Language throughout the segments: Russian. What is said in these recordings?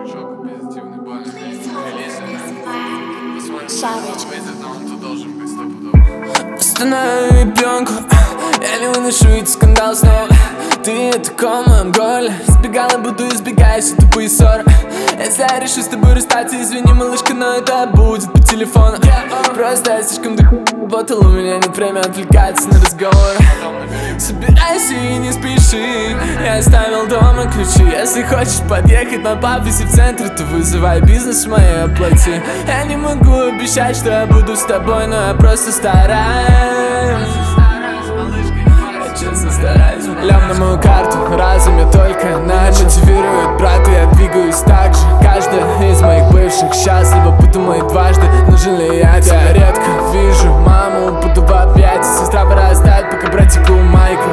Жёлк, позитивный бали. Он тут должен быть стопудово. Останови пьянку, я не выношу эти скандалы снова. Ты это моем голе. Сбегала, буду избегать все тупые ссоры. Если я решу с тобой расстаться, извини, малышка, но это будет по телефону. Просто я слишком работал, у меня нет времени отвлекаться на разговоры. Собирайся и не спеши, я оставил дома ключи. Если хочешь подъехать на пафосе в центре, то вызывай бизнес в моей оплате. Я не могу обещать, что я буду с тобой, но я просто стараюсь. Честно стараюсь. Лям на мою карту, разум я только начал. Мотивирует брат, и я двигаюсь так же. Каждая из моих бывших счастлива, подумай дважды, нужен ли я тебе. Я редко вижу маму, буду в объятии. Сестра вырастает, пока братику Майку.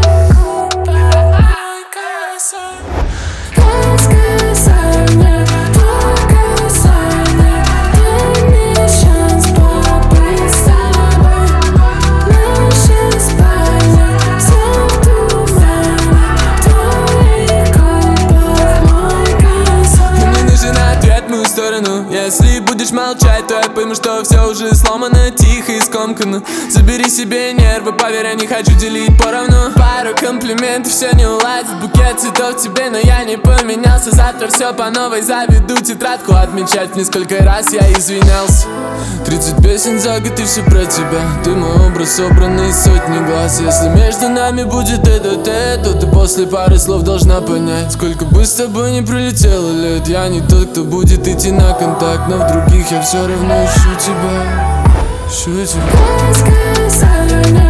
Если будешь молчать, то я пойму, что все уже сломано, тихо и скомкано. Забери себе нервы, поверь, я не хочу делить поровну. Пару комплиментов, все не уладит, букет цветов тебе, но я не поменялся. Завтра все по новой, заведу тетрадку отмечать. Несколько раз я извинялся. 30 песен за год и все про тебя. Ты мой образ, собранный из сотни глаз. Если между нами будет это, то ты после пары слов должна понять, сколько бы с тобой не пролетело лет. Я не тот, кто будет идти на контакт, но в других я все равно ищу тебя. Ищу тебя.